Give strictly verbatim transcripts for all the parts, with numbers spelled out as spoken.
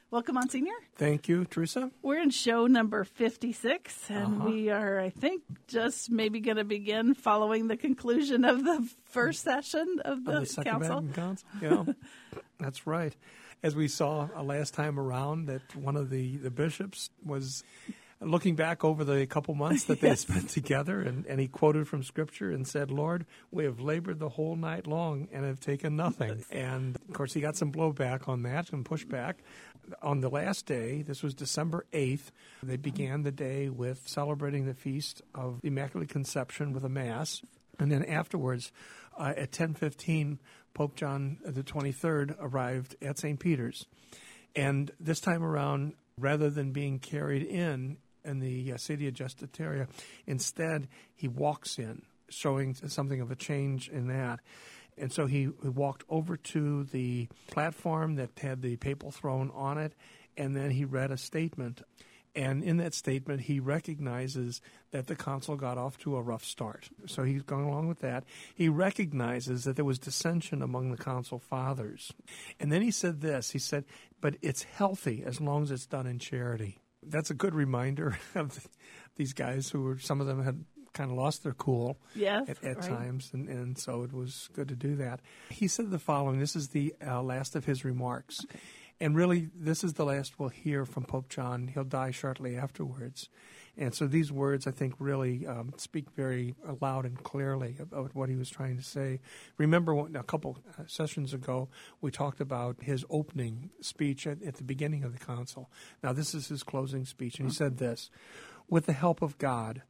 Welcome, Monsignor. Thank you, Teresa. We're in show number fifty-six, and Uh-huh. we are, I think, just maybe going to begin following the conclusion of the first session of the, Of the Second council. Vatican Council. Yeah, that's right. As we saw uh, last time around, that one of the, the bishops was looking back over the couple months that they Yes. had spent together, and, and he quoted from Scripture and said, Lord, we have labored the whole night long and have taken nothing. And, of course, he got some blowback on that and pushback. On the last day, this was December eighth, they began the day with celebrating the Feast of the Immaculate Conception with a Mass. And then afterwards, uh, at ten fifteen, Pope John the twenty-third arrived at Saint Peter's. And this time around, rather than being carried in in the uh, Sedia Gestataria, instead he walks in, showing something of a change in that. And so he, he walked over to the platform that had the papal throne on it, and then he read a statement. And in that statement, he recognizes that the council got off to a rough start. So he's going along with that. He recognizes that there was dissension among the council fathers. And then he said this, he said, but it's healthy as long as it's done in charity. That's a good reminder of these guys who were, some of them had kind of lost their cool Yes, at, at right. times, and, and so it was good to do that. He said the following, this is the uh, last of his remarks. Okay. And really, this is the last we'll hear from Pope John. He'll die shortly afterwards. And so these words, I think, really um, speak very loud and clearly about what he was trying to say. Remember, what, a couple sessions ago, we talked about his opening speech at, at the beginning of the council. Now, this is his closing speech, and he said this, with the help of God,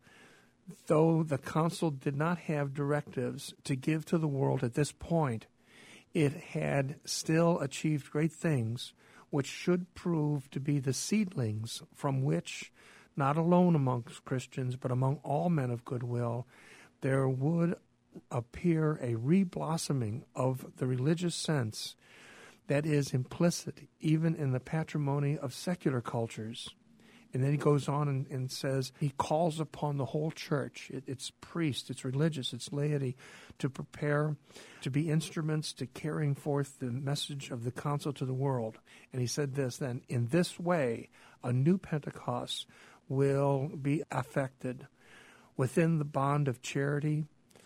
though the council did not have directives to give to the world at this point, it had still achieved great things, which should prove to be the seedlings from which, not alone amongst Christians, but among all men of goodwill, there would appear a reblossoming of the religious sense that is implicit even in the patrimony of secular cultures. And then he goes on and, and says he calls upon the whole church, it, its priests, its religious, its laity, to prepare to be instruments to carrying forth the message of the council to the world. And he said this then, in this way, a new Pentecost will be affected. Within the bond of charity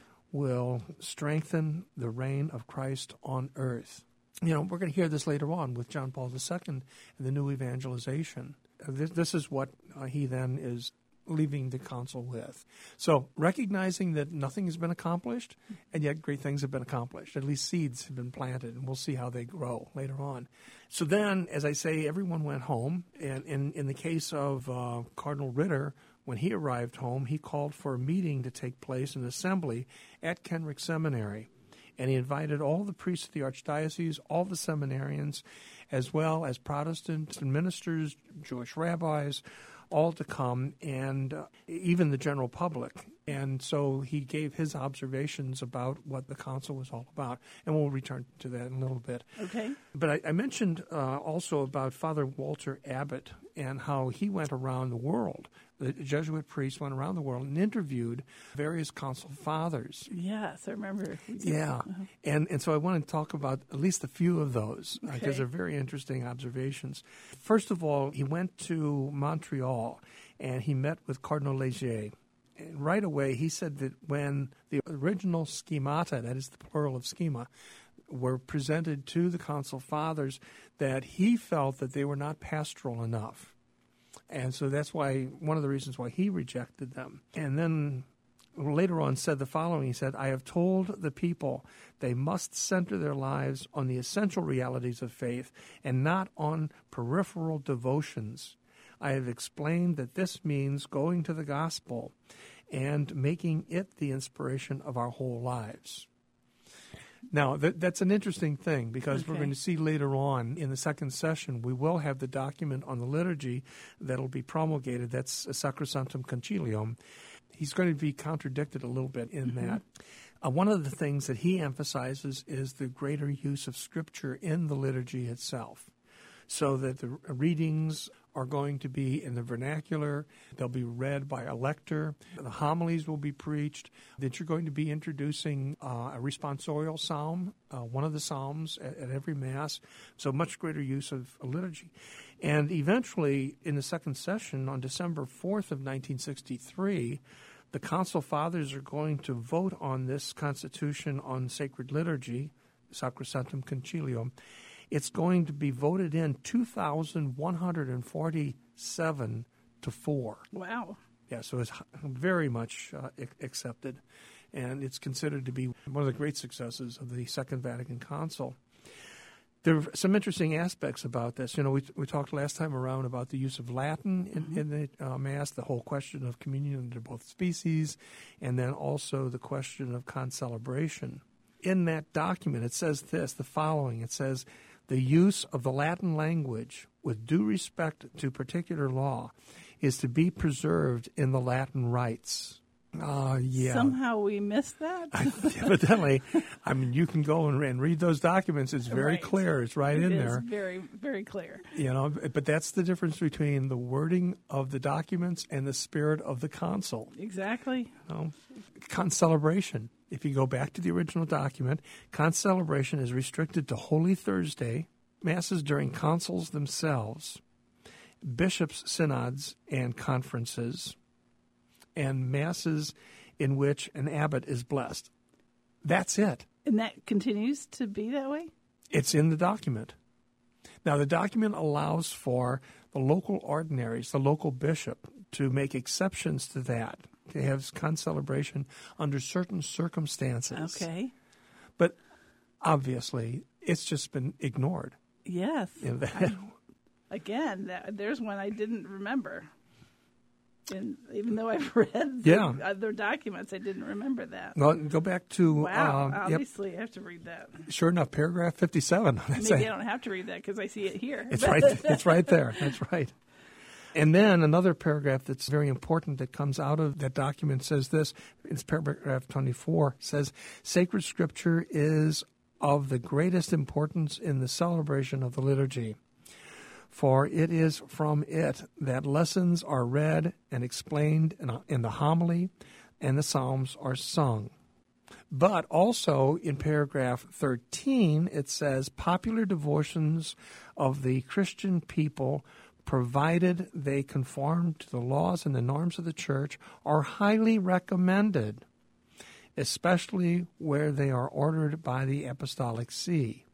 will strengthen the reign of Christ on earth. You know, we're going to hear this later on with John Paul the Second and the new evangelization. This, this is what uh, he then is leaving the council with. So recognizing that nothing has been accomplished, and yet great things have been accomplished. At least seeds have been planted, and we'll see how they grow later on. So then, as I say, everyone went home. And in, in the case of uh, Cardinal Ritter, when he arrived home, he called for a meeting to take place, an assembly at Kenrick Seminary. And he invited all the priests of the archdiocese, all the seminarians, as well as Protestant ministers, Jewish rabbis, all to come, and uh, even the general public. And so he gave his observations about what the council was all about. And we'll return to that in a little bit. Okay. But I, I mentioned uh, also about Father Walter Abbott and how he went around the world. The Jesuit priest went around the world and interviewed various council fathers. Yes, I remember. Yeah, Uh-huh. and and so I want to talk about at least a few of those because Okay. they're very interesting observations. First of all, he went to Montreal and he met with Cardinal Leger. And right away, he said that when the original schemata, that is the plural of schema, were presented to the council fathers, that he felt that they were not pastoral enough. And so that's why, one of the reasons why he rejected them. And then later on said the following, he said, I have told the people they must center their lives on the essential realities of faith and not on peripheral devotions. I have explained that this means going to the gospel and making it the inspiration of our whole lives. Now, that, that's an interesting thing because Okay. we're going to see later on in the second session, we will have the document on the liturgy that will be promulgated. That's Sacrosanctum Concilium. He's going to be contradicted a little bit in mm-hmm. that. Uh, one of the things that he emphasizes is the greater use of Scripture in the liturgy itself. so that the readings are going to be in the vernacular. They'll be read by a lector. The homilies will be preached. That you're going to be introducing uh, a responsorial psalm, uh, one of the psalms at, at every Mass, so much greater use of liturgy. And eventually, in the second session on December fourth of nineteen sixty-three, the Council Fathers are going to vote on this Constitution on Sacred Liturgy, Sacrosanctum Concilium. It's going to be voted in two thousand one hundred forty-seven to four. Wow. Yeah, so it's very much uh, accepted, and it's considered to be one of the great successes of the Second Vatican Council. There are some interesting aspects about this. You know, we we talked last time around about the use of Latin in, mm-hmm. in the uh, Mass, the whole question of communion under both species, and then also the question of concelebration. In that document, it says this, the following. It says, the use of the Latin language with due respect to particular law is to be preserved in the Latin rites. Uh, yeah. Somehow we missed that. Evidently. I mean, you can go and, and read those documents. It's very right. clear. It's right it in is there. very, very clear. You know, but that's the difference between the wording of the documents and the spirit of the council. Exactly. You know, concelebration. If you go back to the original document, concelebration is restricted to Holy Thursday, Masses during councils themselves, bishops' synods and conferences, and Masses in which an abbot is blessed. That's it. And that continues to be that way? It's in the document. Now, the document allows for the local ordinaries, the local bishop, to make exceptions to that. To have concelebration under certain circumstances. Okay. But obviously, it's just been ignored. Yes. You know, I, again, that, there's one I didn't remember. And even though I've read yeah. the other documents, I didn't remember that. Well, go back to... Wow, um, obviously yep. I have to read that. Sure enough, paragraph fifty-seven. Maybe a, I don't have to read that because I see it here. It's right, it's right there. That's right. And then another paragraph that's very important that comes out of that document says this. It's paragraph twenty-four. Says, sacred scripture is of the greatest importance in the celebration of the liturgy, for it is from it that lessons are read and explained in, in the homily, and the psalms are sung. But also in paragraph thirteen, it says, popular devotions of the Christian people, provided they conform to the laws and the norms of the Church, are highly recommended, especially where they are ordered by the Apostolic See.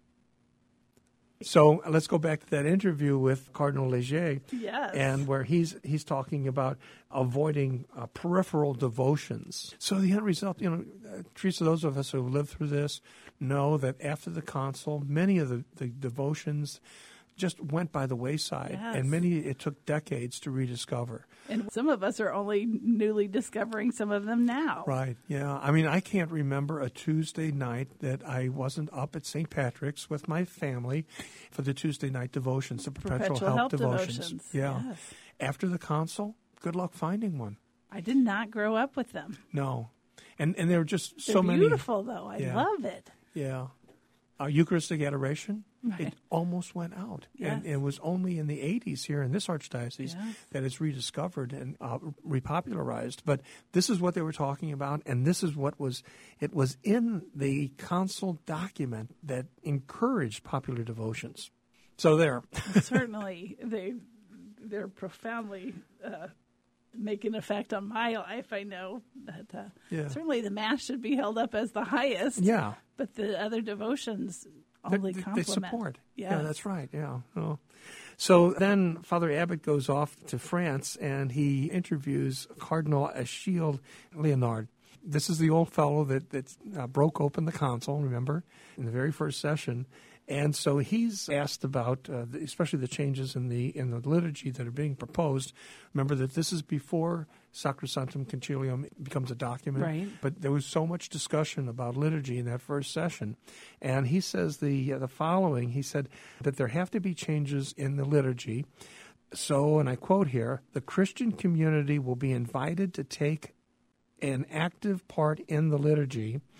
So let's go back to that interview with Cardinal Leger, yes. and where he's he's talking about avoiding uh, peripheral devotions. So the end result, you know, uh, Teresa, those of us who lived through this know that after the council, many of the, the devotions just went by the wayside, yes. and many it took decades to rediscover. And some of us are only newly discovering some of them now. Right, yeah. I mean, I can't remember a Tuesday night that I wasn't up at Saint Patrick's with my family for the Tuesday night devotions, the Perpetual, Perpetual Help, Help devotions. devotions. Yeah. Yes. After the council, good luck finding one. I did not grow up with them. No. And and there were just They're so many. beautiful, though. I yeah. love it. Yeah. Uh, Eucharistic adoration, right. it almost went out. Yes. And it was only in the eighties here in this archdiocese yes. that it's rediscovered and uh, repopularized. But this is what they were talking about, and this is what was, it was in the council document that encouraged popular devotions. So there. Certainly, they, they're profoundly uh, make an effect on my life. I know that uh, yeah. certainly the Mass should be held up as the highest. Yeah. But the other devotions only they, complement. They support. Yes. Yeah, that's right. Yeah. Oh. So then Father Abbot goes off to France, and he interviews Cardinal Achille Leonard. This is the old fellow that, that uh, broke open the council, remember, in the very first session. And so he's asked about, uh, the, especially the changes in the in the liturgy that are being proposed. Remember that this is before Sacrosanctum Concilium becomes a document. Right. But there was so much discussion about liturgy in that first session. And he says the uh, the following. He said that there have to be changes in the liturgy. So, and I quote here, the Christian community will be invited to take an active part in the liturgy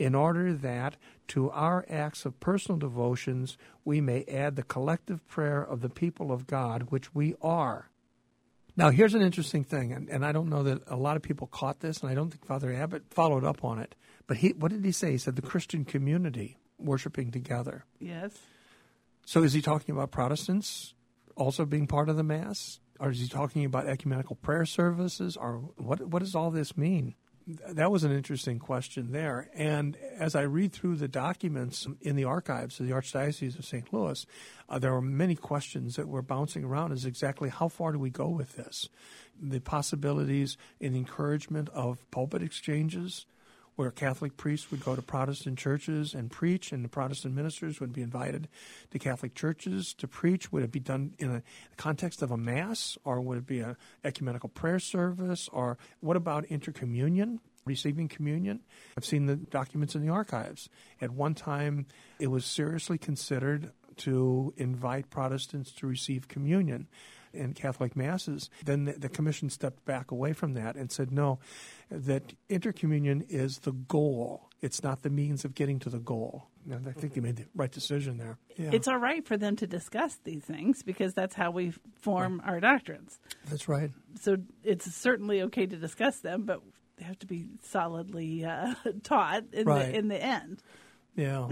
in order that to our acts of personal devotions we may add the collective prayer of the people of God, which we are. Now, here's an interesting thing, and, and I don't know that a lot of people caught this, and I don't think Father Abbott followed up on it. But he, what did he say? He said the Christian community worshiping together. Yes. So is he talking about Protestants also being part of the Mass? Or is he talking about ecumenical prayer services? Or what? What does all this mean? That was an interesting question there. And as I read through the documents in the archives of the Archdiocese of Saint Louis, uh, there were many questions that were bouncing around as exactly how far do we go with this? The possibilities and encouragement of pulpit exchanges, where Catholic priests would go to Protestant churches and preach, and the Protestant ministers would be invited to Catholic churches to preach. Would it be done in a context of a Mass, or would it be an ecumenical prayer service, or what about intercommunion, receiving communion? I've seen the documents in the archives. At one time, it was seriously considered to invite Protestants to receive communion in Catholic Masses. Then the, the Commission stepped back away from that and said, no, that intercommunion is the goal. It's not the means of getting to the goal. And I think they made the right decision there. Yeah. It's all right for them to discuss these things because that's how we form right. our doctrines. That's right. So it's certainly okay to discuss them, but they have to be solidly uh, taught in, right. the, in the end. Yeah.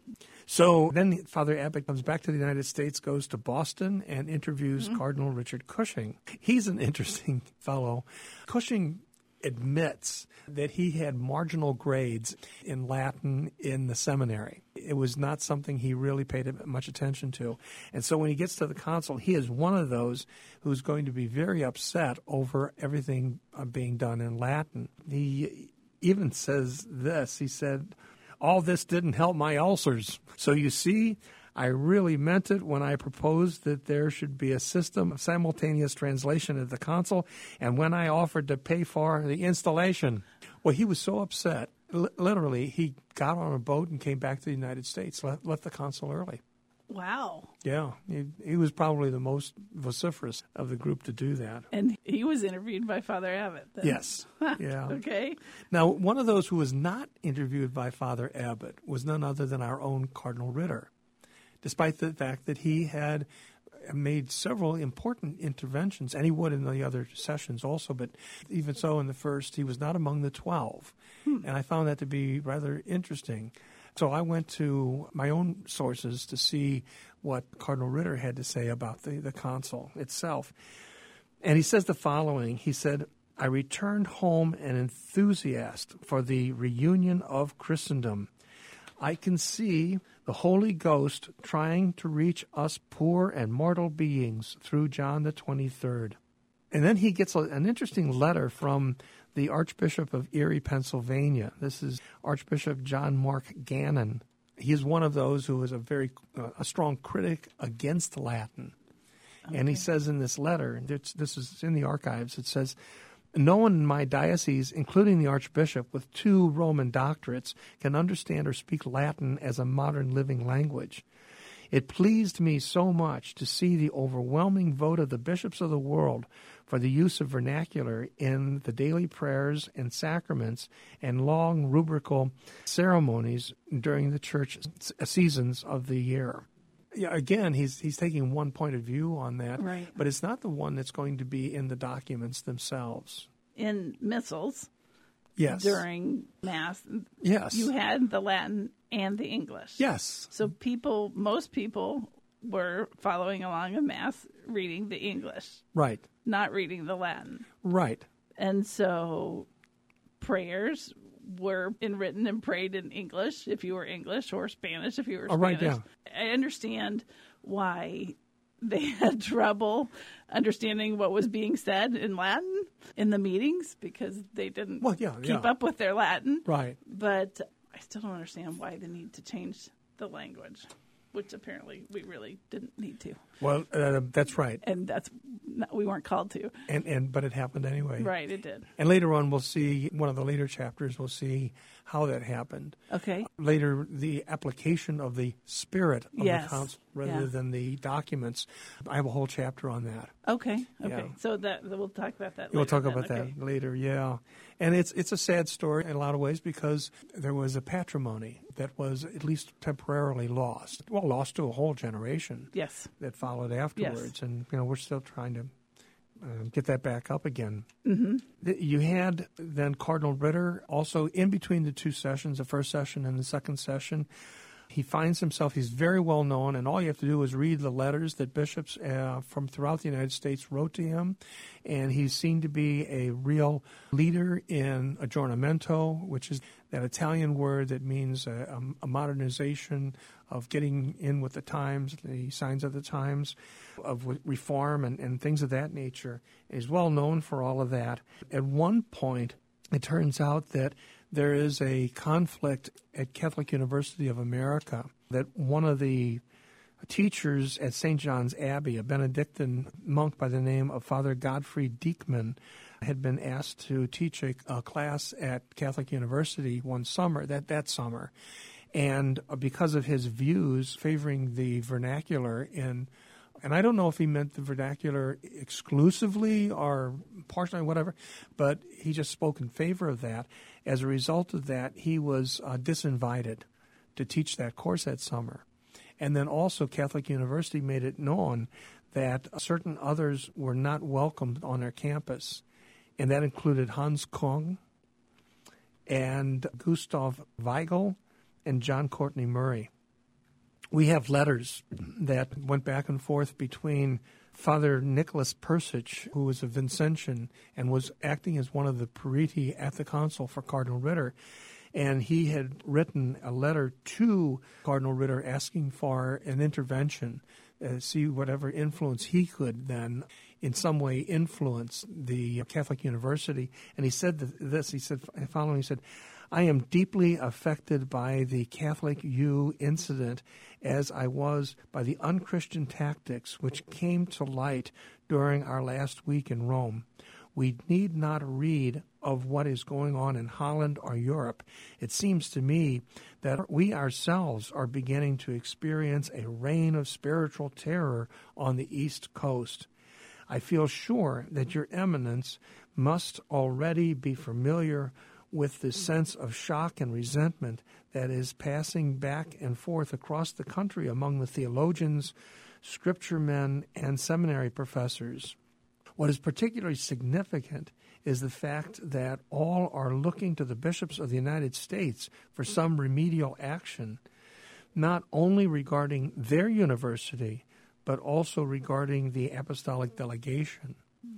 So then Father Abbott comes back to the United States, goes to Boston, and interviews mm-hmm. Cardinal Richard Cushing. He's an interesting fellow. Cushing admits that he had marginal grades in Latin in the seminary. It was not something he really paid much attention to. And so when he gets to the council, he is one of those who's going to be very upset over everything being done in Latin. He even says this. He said, all this didn't help my ulcers. So you see, I really meant it when I proposed that there should be a system of simultaneous translation at the council and when I offered to pay for the installation. Well, he was so upset. L- literally, he got on a boat and came back to the United States, left, left the council early. Wow. Yeah, he, he was probably the most vociferous of the group to do that. And he was interviewed by Father Abbott. Then. Yes. Yeah. Okay. Now, one of those who was not interviewed by Father Abbott was none other than our own Cardinal Ritter, despite the fact that he had made several important interventions, and he would in the other sessions also, but even so in the first, he was not among the twelve. Hmm. And I found that to be rather interesting. So I went to my own sources to see what Cardinal Ritter had to say about the, the council itself. And he says the following. He said, I returned home an enthusiast for the reunion of Christendom. I can see the Holy Ghost trying to reach us poor and mortal beings through John the twenty-third. And then he gets a, an interesting letter from the Archbishop of Erie, Pennsylvania. This is Archbishop John Mark Gannon. He is one of those who is a very uh, a strong critic against Latin. Okay. And he says in this letter, this, this is in the archives, it says, no one in my diocese, including the Archbishop with two Roman doctorates, can understand or speak Latin as a modern living language. It pleased me so much to see the overwhelming vote of the bishops of the world for the use of vernacular in the daily prayers and sacraments and long rubrical ceremonies during the church seasons of the year. Yeah, again, he's he's taking one point of view on that, right. But it's not the one that's going to be in the documents themselves. In missals, yes, during Mass, yes, you had the Latin and the English. Yes. So people, most people were following along in Mass reading the English. Right. Not reading the Latin. Right. And so prayers were in written and prayed in English if you were English, or Spanish if you were Spanish. Oh, right, yeah. I understand why they had trouble understanding what was being said in Latin in the meetings because they didn't well, yeah, keep yeah. up with their Latin. Right. But I still don't understand why the need to change the language, which apparently we really didn't need to. Well, uh, that's right. And that's No, we weren't called to. And, and but it happened anyway. Right, it did. And later on, we'll see, one of the later chapters, we'll see how that happened. Okay. Later, the application of the spirit of Yes. the council rather Yeah. than the documents. I have a whole chapter on that. Okay, okay. Yeah. So that we'll talk about that later. We'll talk then. about Okay. that later, yeah. And it's it's a sad story in a lot of ways because there was a patrimony that was at least temporarily lost. Well, lost to a whole generation Yes. that followed afterwards. And, you know, we're still trying to uh, get that back up again. Mm-hmm. Th- You had then Cardinal Ritter also in between the two sessions, the first session and the second session. He finds himself, he's very well known, and all you have to do is read the letters that bishops uh, from throughout the United States wrote to him. And he's seen to be a real leader in aggiornamento, which is that Italian word that means a, a modernization of getting in with the times, the signs of the times, of reform and, and things of that nature. And he's well known for all of that. At one point, it turns out that there is a conflict at Catholic University of America that one of the teachers at Saint John's Abbey, a Benedictine monk by the name of Father Godfrey Diekman, had been asked to teach a, a class at Catholic University one summer, that, that summer. And because of his views favoring the vernacular in And I don't know if he meant the vernacular exclusively or partially, whatever, but he just spoke in favor of that. As a result of that, he was uh, disinvited to teach that course that summer. And then also Catholic University made it known that certain others were not welcomed on their campus, and that included Hans Kung and Gustav Weigel and John Courtney Murray. We have letters that went back and forth between Father Nicholas Persich, who was a Vincentian and was acting as one of the periti at the council for Cardinal Ritter, and he had written a letter to Cardinal Ritter asking for an intervention, uh, see whatever influence he could then in some way influence the Catholic University. And he said this, he said, following, he said, I am deeply affected by the Catholic U incident as I was by the unchristian tactics which came to light during our last week in Rome. We need not read of what is going on in Holland or Europe. It seems to me that we ourselves are beginning to experience a reign of spiritual terror on the East Coast. I feel sure that Your Eminence must already be familiar with the sense of shock and resentment that is passing back and forth across the country among the theologians, scripture men, and seminary professors. What is particularly significant is the fact that all are looking to the bishops of the United States for some remedial action, not only regarding their university, but also regarding the apostolic delegation.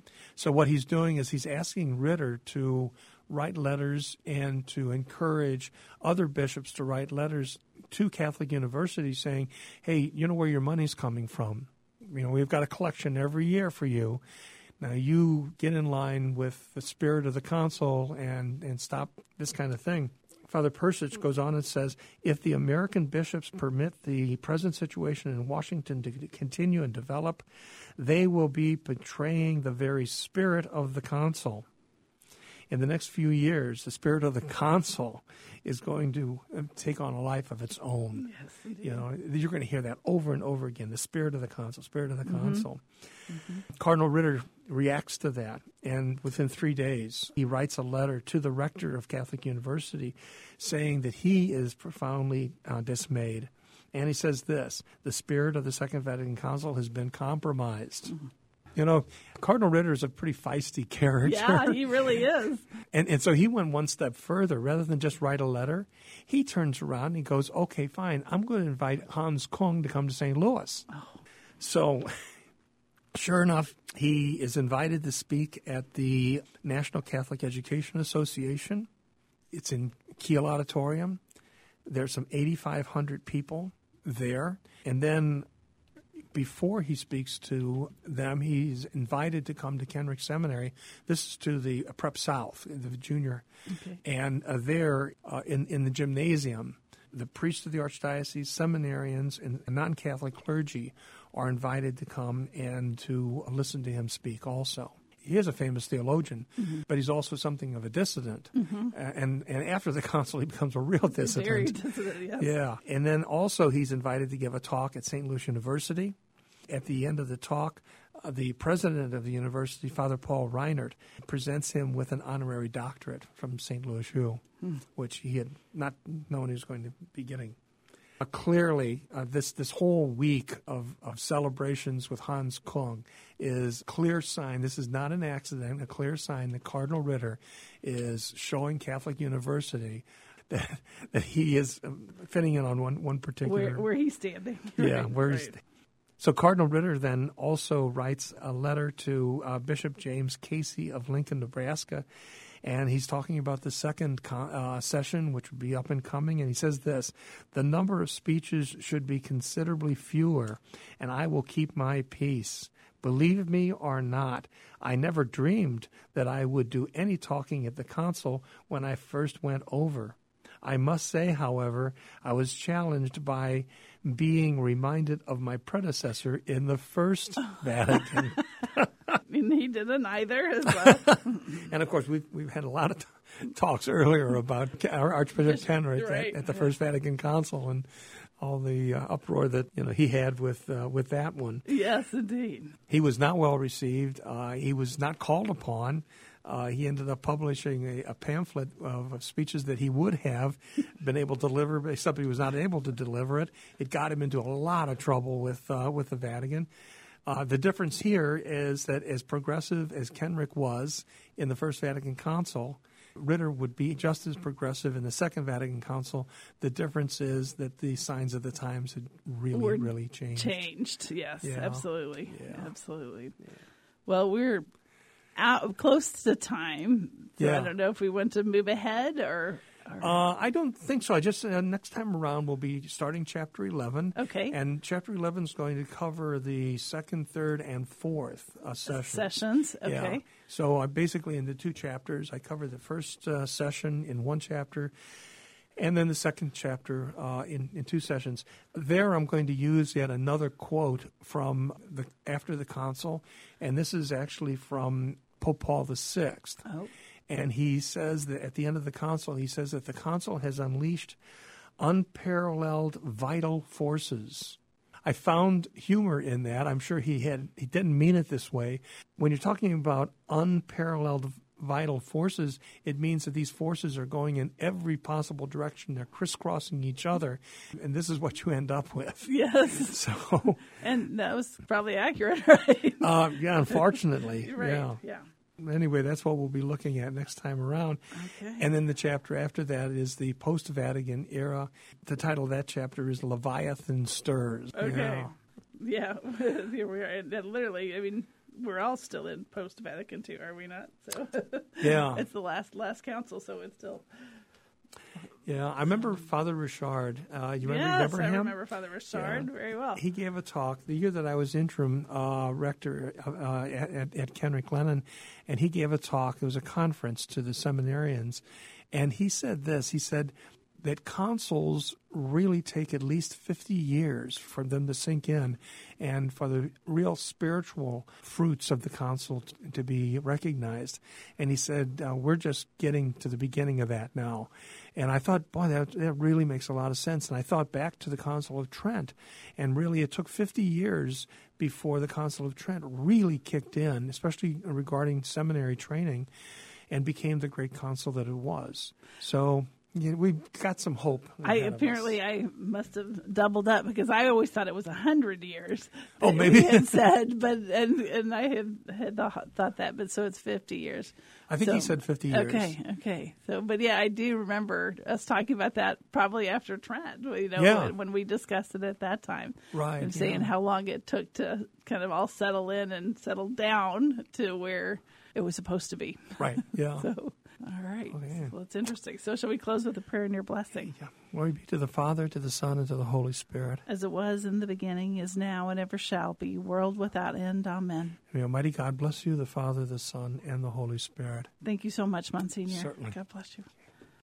So what he's doing is he's asking Ritter to write letters and to encourage other bishops to write letters to Catholic universities saying, hey, you know where your money's coming from. You know, we've got a collection every year for you. Now you get in line with the spirit of the council and, and stop this kind of thing. Father Persich goes on and says, if the American bishops permit the present situation in Washington to continue and develop, they will be betraying the very spirit of the council. In the next few years, the spirit of the council is going to take on a life of its own. Yes, indeed. You know, you're going to hear that over and over again, the spirit of the council, spirit of the Mm-hmm. council. Mm-hmm. Cardinal Ritter reacts to that, and within three days, he writes a letter to the rector of Catholic University saying that he is profoundly uh, dismayed. And he says this, the spirit of the Second Vatican Council has been compromised. Mm-hmm. You know, Cardinal Ritter is a pretty feisty character. Yeah, he really is. And and so he went one step further. Rather than just write a letter, he turns around and he goes, okay, fine, I'm going to invite Hans Kung to come to Saint Louis. Oh. So sure enough, he is invited to speak at the National Catholic Education Association. It's in Kiel Auditorium. There's some eighty-five hundred people there. And then before he speaks to them, he's invited to come to Kenrick Seminary. This is to the uh, Prep South, the junior. Okay. And uh, there uh, in, in the gymnasium, the priests of the Archdiocese, seminarians, and non-Catholic clergy are invited to come and to listen to him speak also. He is a famous theologian, mm-hmm. but he's also something of a dissident. Mm-hmm. Uh, and, and after the council, he becomes a real dissident. Very dissident, yes. Yeah. And then also he's invited to give a talk at Saint Louis University. At the end of the talk, uh, the president of the university, Father Paul Reinert, presents him with an honorary doctorate from Saint Louis U, hmm. which he had not known he was going to be getting. Uh, clearly, uh, this this whole week of, of celebrations with Hans Kung is a clear sign. This is not an accident, a clear sign that Cardinal Ritter is showing Catholic University that, that he is fitting in on one, one particular... Where, where he's standing. Yeah, right, where right. he's standing. So Cardinal Ritter then also writes a letter to uh, Bishop James Casey of Lincoln, Nebraska, and he's talking about the second con- uh, session, which would be up and coming, and he says this: the number of speeches should be considerably fewer, and I will keep my peace. Believe me or not, I never dreamed that I would do any talking at the council when I first went over. I must say, however, I was challenged by being reminded of my predecessor in the First Vatican. I mean, he didn't either as well. And, of course, we've, we've had a lot of t- talks earlier about our Archbishop Kenrick right. at, at the First Vatican Council and all the uh, uproar that you know he had with uh, with that one. Yes, indeed. He was not well received. Uh, he was not called upon. Uh, he ended up publishing a, a pamphlet of, of speeches that he would have been able to deliver, except he was not able to deliver it. It got him into a lot of trouble with uh, with the Vatican. Uh, the difference here is that as progressive as Kenrick was in the First Vatican Council, Ritter would be just as progressive in the Second Vatican Council. The difference is that the signs of the times had really, Were really changed. Changed, yes, Yeah. absolutely, Yeah. absolutely. Yeah. Well, we're out close to time, so Yeah. I don't know if we want to move ahead or. or... Uh, I don't think so. I just uh, next time around we'll be starting chapter eleven. Okay. And chapter eleven is going to cover the second, third, and fourth uh, sessions. Sessions. Okay. Yeah. So I basically in the two chapters, I cover the first uh, session in one chapter, and then the second chapter uh, in in two sessions. There, I'm going to use yet another quote from the after the council, and this is actually from Pope Paul the Sixth. Oh. And he says that at the end of the council, he says that the council has unleashed unparalleled vital forces. I found humor in that. I'm sure he had he didn't mean it this way. When you're talking about unparalleled vital forces, it means that these forces are going in every possible direction. They're crisscrossing each other, and this is what you end up with. Yes. So, and that was probably accurate, right? uh, yeah, unfortunately, right. yeah. Yeah. Anyway, that's what we'll be looking at next time around. Okay. And then the chapter after that is the post-Vatican era. The title of that chapter is Leviathan Stirs. Okay. Yeah. yeah. Here we are. And literally, I mean, we're all still in post-Vatican too, are we not? So yeah. It's the last last council, so it's still... Yeah, I remember Father Richard. Uh, you yes, remember I him? I remember Father Richard yeah. very well. He gave a talk the year that I was interim uh, rector uh, at, at Kenrick Lennon, and he gave a talk. It was a conference to the seminarians, and he said this. He said that councils really take at least fifty years for them to sink in and for the real spiritual fruits of the council t- to be recognized. And he said, uh, we're just getting to the beginning of that now. And I thought, boy, that, that really makes a lot of sense. And I thought back to the Council of Trent, and really it took fifty years before the Council of Trent really kicked in, especially regarding seminary training, and became the great council that it was. So... Yeah, we've got some hope. I apparently I must have doubled up because I always thought it was a hundred years. Oh, maybe he had said, but and and I had had thought that, but so it's fifty years. I think so, he said fifty years. Okay, okay. So, but yeah, I do remember us talking about that probably after Trent. You know, yeah. when, when we discussed it at that time, right? And saying yeah. how long it took to kind of all settle in and settle down to where it was supposed to be. Right. Yeah. so. All right. Okay. Well, it's interesting. So shall we close with a prayer and your blessing? Yeah. Glory be to the Father, to the Son, and to the Holy Spirit. As it was in the beginning, is now, and ever shall be, world without end. Amen. May Almighty God bless you, the Father, the Son, and the Holy Spirit. Thank you so much, Monsignor. Certainly. God bless you.